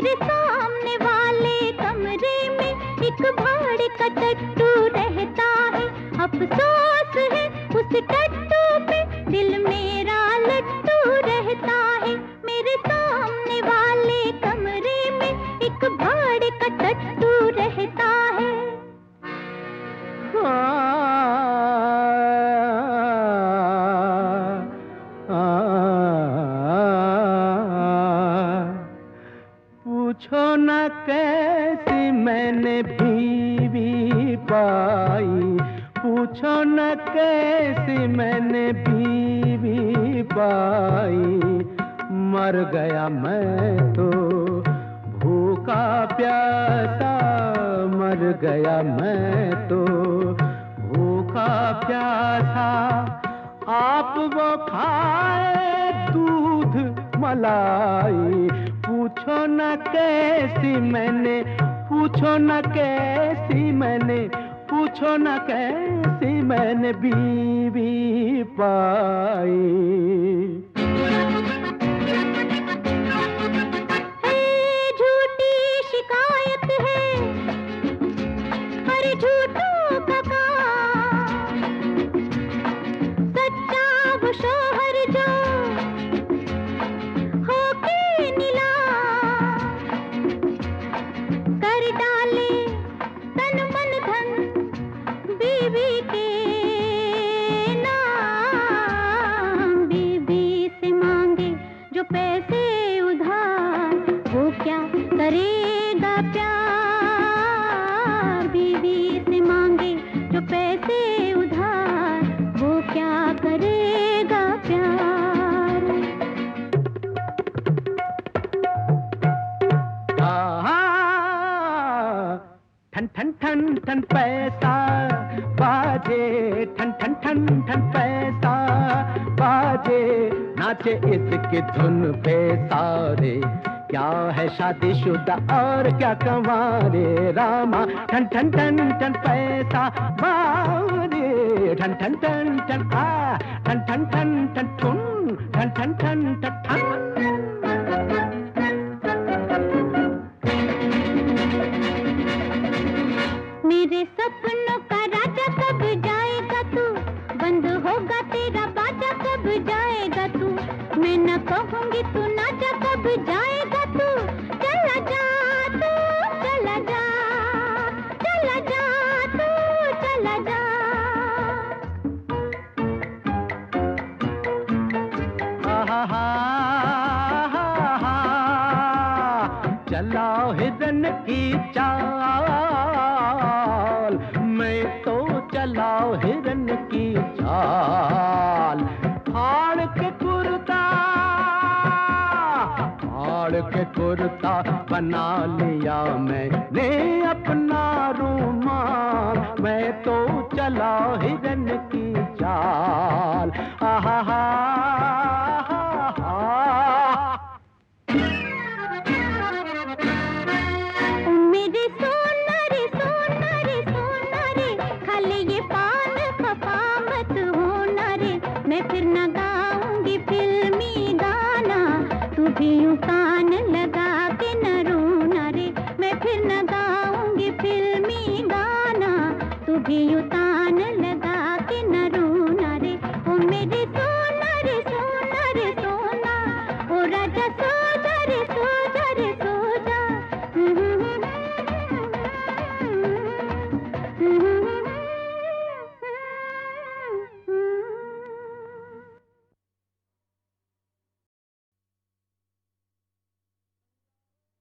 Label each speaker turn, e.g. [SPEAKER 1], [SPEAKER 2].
[SPEAKER 1] मेरे सामने वाले कमरे में एक भाड़े का टट्टू रहता है। अफसोस है उस टट्टू पे, दिल मेरा लट्टू रहता है। मेरे सामने वाले कमरे में एक भाड़े का टट्टू रहता है।
[SPEAKER 2] पूछो न कैसी मैंने बीवी पाई, पूछो न कैसी मैंने बीवी पाई। मर गया मैं तो भूखा प्यासा, मर गया मैं तो भूखा प्यासा। आप वो खाए दूध मलाई, पूछो न कैसी मैंने, पूछो न कैसी मैंने, पूछो न कैसी मैंने बीवी पाई।
[SPEAKER 1] झूठी शिकायत है, अरे झूठों का काम। सच्चा वो शोहर जो होके नीलाम, कर डाले तन मन धन बीवी के नाम। बीवी से मांगे जो पैसे उधार, वो क्या करेगा प्यार। बीवी से मांगे जो पैसे उधार, वो क्या करेगा प्यार।
[SPEAKER 2] ठन ठन ठन ठन पैसा बाजे, ठन ठन ठन ठन पैसा बाजे। नाचे इसकी धुन पे सारे, क्या है शादीशुदा और क्या कंवारे। रामा ठन ठन ठन ठन पैसा बाजे, ठन ठन ठन ठन आ, ठन ठन ठन ठन ठुन, ठन ठन ठन ठन ठन।
[SPEAKER 1] मेरे सपनों का राजा कब जाएगा तू, बंद होगा तेरा बाजा कब जाएगा तू। मैं न कहूँगी तू ना जा, कब जाएगा तू। चला जा तू, चला जा, चला जा तू, चला जा।
[SPEAKER 2] चलाओ हिरन की चाल, मैं तो चलाओ हिरन की चाल। फाड़ के कुर्ता, फाड़ के कुर्ता बना लिया मैंने अपना रूमाल। मैं तो चलाओ हिरन की चाल। आहा हा
[SPEAKER 1] मेरे सोना रे सोना रे सोना रे, खाली ये पान खपा मत होना रे। मैं फिर न गाऊंगी फिल्मी गाना, तू भी यूं कान लगा के न रोना रे। मैं फिर न गाऊंगी फिल्मी गाना, तू भी यूं कान लगा के न रोना रे। ओ मेरे